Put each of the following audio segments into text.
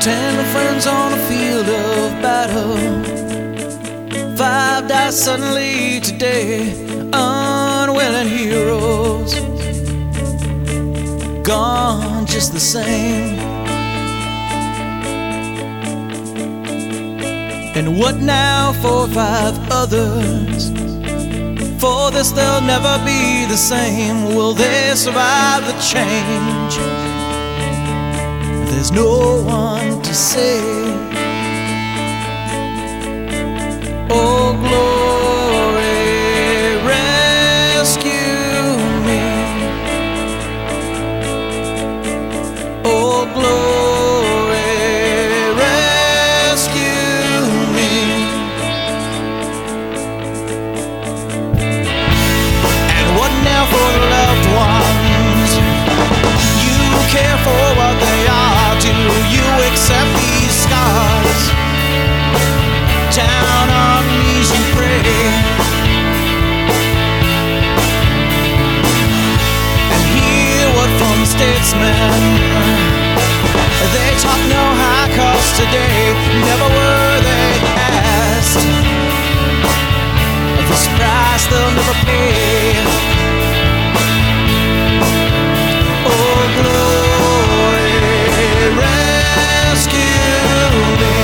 10 friends on a field of battle. 5 die suddenly today, unwilling heroes, gone just the same. And what now for 5 others? For this they'll never be the same. Will they survive the change? There's no one to say. Oh glory, rescue me. Oh glory, rescue me. And what now for the loved ones? You care for what they are. Do you accept these scars? Down on knees you pray, and hear what from statesmen. They talk no high cost today, never were they asked. This price they'll never pay. Oh glory, rescue me.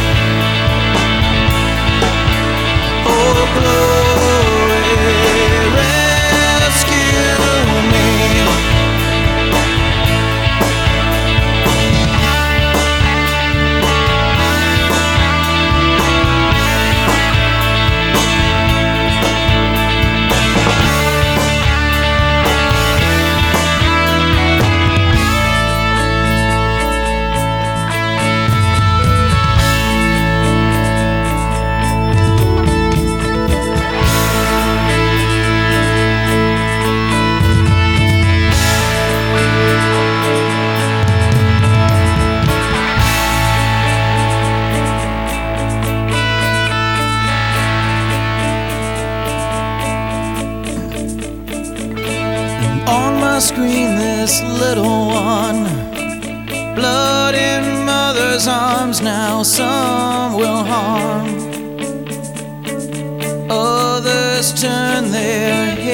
Oh glory, rescue me. On my screen, this little one, blood in mother's arms. Now some will harm, others turn their heads.